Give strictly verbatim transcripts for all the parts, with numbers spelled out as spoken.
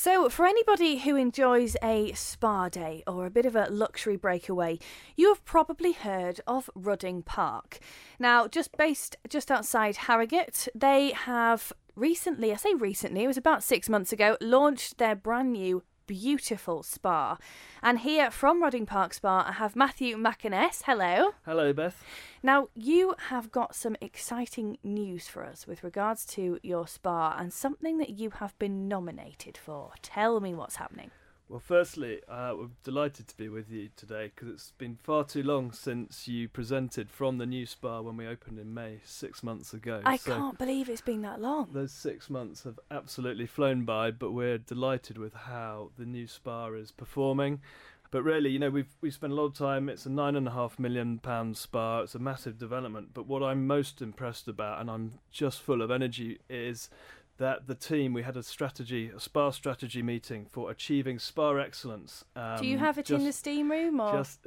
So, for anybody who enjoys a spa day or a bit of a luxury breakaway, you have probably heard of Rudding Park. Now, just based just outside Harrogate, they have recently, I say recently, it was about six months ago, launched their brand new beautiful spa. And here from Rudding Park Spa, I have Matthew McInnes. Hello. Hello, Beth. Now, you have got some exciting news for us with regards to your spa and something that you have been nominated for. Tell me what's happening. Well, firstly, uh, we're delighted to be with you today because it's been far too long since you presented from the new spa when we opened in May, six months ago. I so can't believe it's been that long. Those six months have absolutely flown by, but we're delighted with how the new spa is performing. But really, you know, we've we spent a lot of time. It's a nine and a half million pound spa. It's a massive development. But what I'm most impressed about, and I'm just full of energy, is that the team, we had a strategy, a spa strategy meeting for achieving spa excellence. Um, Do you have it just, in the steam room? Or? Just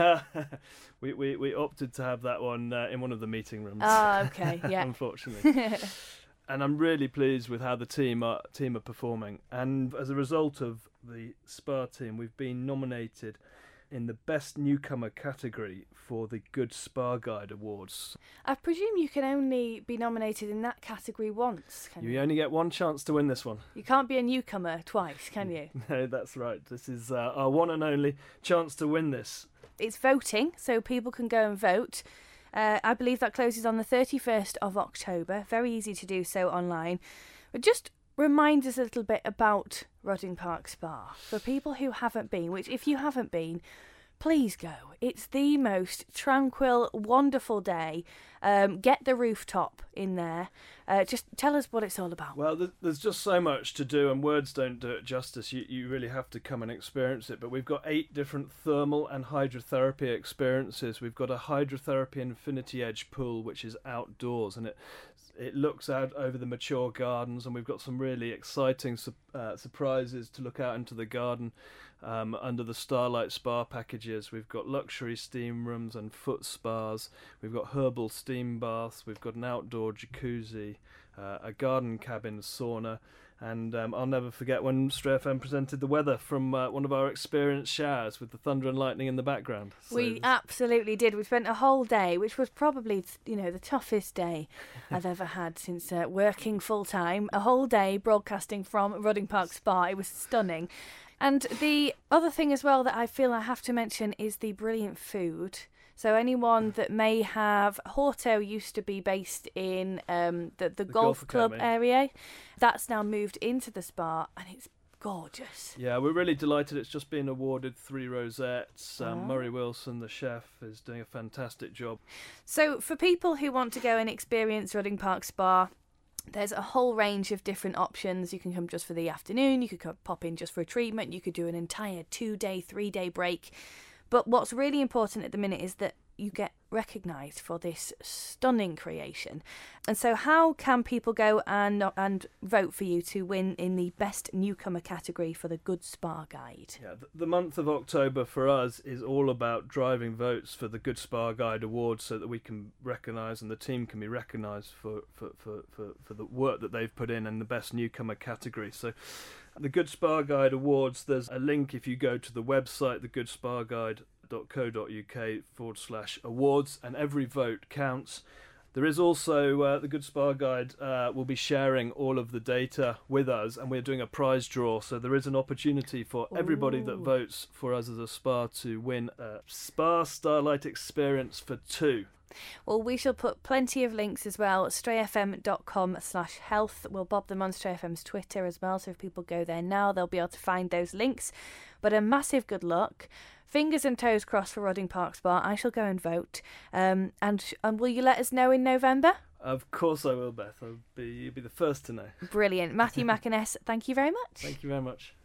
we, we, we opted to have that one uh, in one of the meeting rooms. Ah, okay, yeah. Unfortunately. And I'm really pleased with how the team are, team are performing. And as a result of the spa team, we've been nominated in the Best Newcomer category for the Good Spa Guide Awards. I presume you can only be nominated in that category once, can you? You only get one chance to win this one. You can't be a newcomer twice, can you? No, that's right. This is uh, our one and only chance to win this. It's voting, so people can go and vote. Uh, I believe that closes on the thirty-first of October. Very easy to do so online. But just remind us a little bit about Rudding Park Spa for people who haven't been, which if you haven't been, please go. It's the most tranquil, wonderful day. Um, get the rooftop in there. Uh, just tell us what it's all about. Well, th- there's just so much to do, and words don't do it justice. You, you really have to come and experience it. But we've got eight different thermal and hydrotherapy experiences. We've got a hydrotherapy infinity edge pool, which is outdoors, and it it looks out over the mature gardens, and we've got some really exciting su- uh, surprises to look out into the garden um, under the Starlight Spa packages. We've got luxury steam rooms and foot spas. We've got herbal steam baths. We've got an outdoor jacuzzi, uh, a garden cabin sauna. And um, I'll never forget when Stray F M presented the weather from uh, one of our experienced showers with the thunder and lightning in the background. So we absolutely did. We spent a whole day, which was probably, you know, the toughest day I've ever had since uh, working full time. A whole day broadcasting from Rudding Park Spa. It was stunning. And the other thing as well that I feel I have to mention is the brilliant food. So anyone that may have, Horto used to be based in um, the, the, the golf, golf club area. That's now moved into the spa, and it's gorgeous. Yeah, we're really delighted. It's just been awarded three rosettes. Um, oh. Murray Wilson, the chef, is doing a fantastic job. So for people who want to go and experience Rudding Park Spa, there's a whole range of different options. You can come just for the afternoon. You could come, pop in just for a treatment. You could do an entire two-day, three-day break. But what's really important at the minute is that you get recognised for this stunning creation. And so how can people go and and vote for you to win in the Best Newcomer category for the Good Spa Guide? Yeah, the month of October for us is all about driving votes for the Good Spa Guide Awards so that we can recognise and the team can be recognised for, for, for, for, for the work that they've put in in the Best Newcomer category. So the Good Spa Guide Awards, there's a link if you go to the website, the good spa guide dot co dot uk forward slash awards, and every vote counts. There is also uh, the Good Spa Guide uh, will be sharing all of the data with us, and we're doing a prize draw, so there is an opportunity for everybody Ooh. that votes for us as a spa to win a Spa Starlight experience for two. Well, we shall put plenty of links as well. strayfm.com slash health. We'll bob them on Stray F M's Twitter as well, so if people go there now, they'll be able to find those links. But a massive good luck. Fingers and toes crossed for Rudding Park Spa. I shall go and vote. Um, and, and will you let us know in November? Of course I will, Beth. I'll be, you'll be the first to know. Brilliant. Matthew McInnes, thank you very much. Thank you very much.